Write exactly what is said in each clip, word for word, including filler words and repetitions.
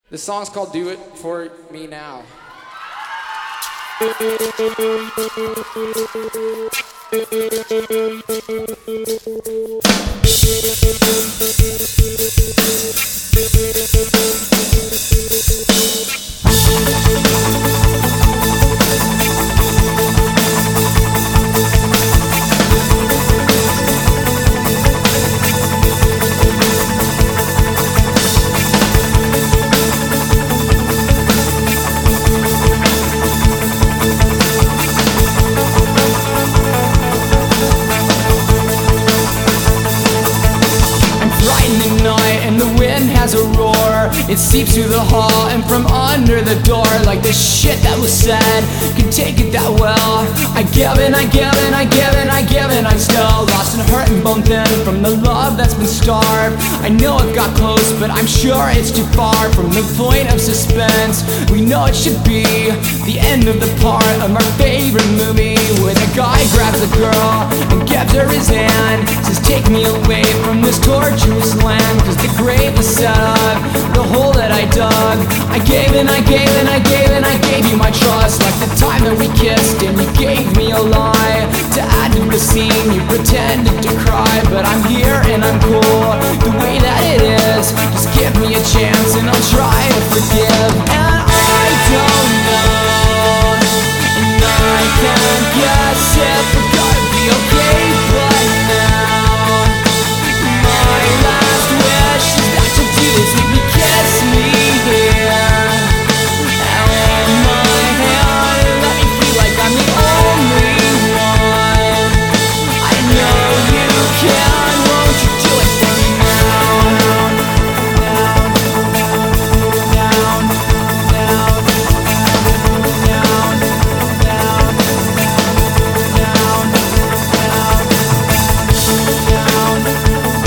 This song's called Do It For Me Now. Has a roar, it seeps through the hall and from under the door, like the shit that was said can take it that well. I give and I give and I give and I give and I'm still lost and hurt and bone thin from the love that's been starved. I know it got close, but I'm sure it's too far from the point of suspense. We know it should be the end of the part of our favorite movie, where the guy grabs the girl and gives her his hand, says take me away from this torturous land, cause the grave is set up, the hole that I dug. I gave and I gave and I gave and I gave you my trust, like the time that we kissed and you gave me a lie to add to the scene. You pretended to cry, but I'm here and I'm cool the way that it is. Just give me a chance and I'll try to forgive. And I don't know, and I can't guess if we're gonna be okay, but now my last wish is that you do is make me kiss me here, and hold my hand and let me feel like I'm the only one. I know you can, won't you do it for me now? Down, down, down, down, down, down, down, down,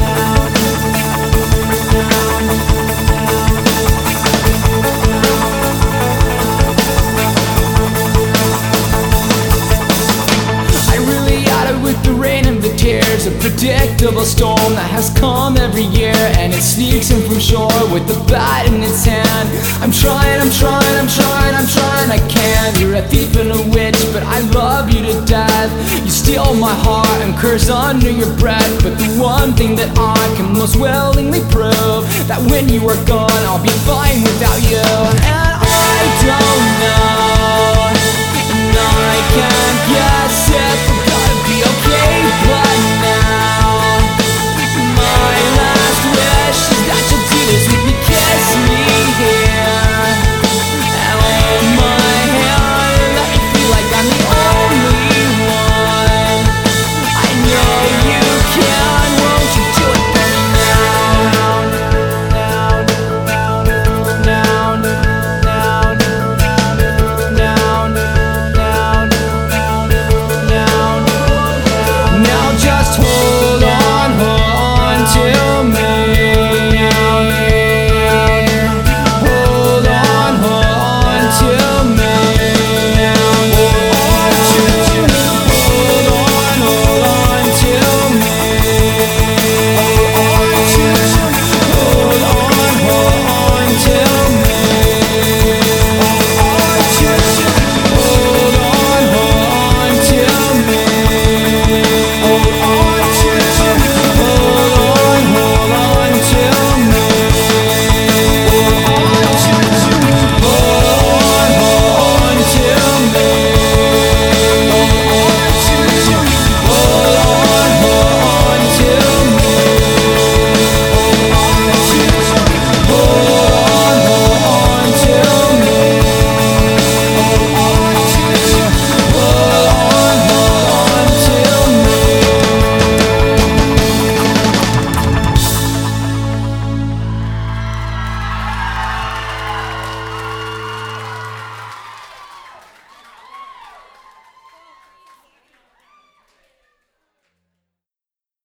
with the rain and the tears, a predictable storm that has come every year, and it sneaks in from shore with the bat in its hand. I'm trying, I'm trying, I'm trying, I'm trying, I can't. You're a thief and a witch, but I love you to death. You steal my heart and curse under your breath, but the one thing that I can most willingly prove, that when you are gone I'll be fine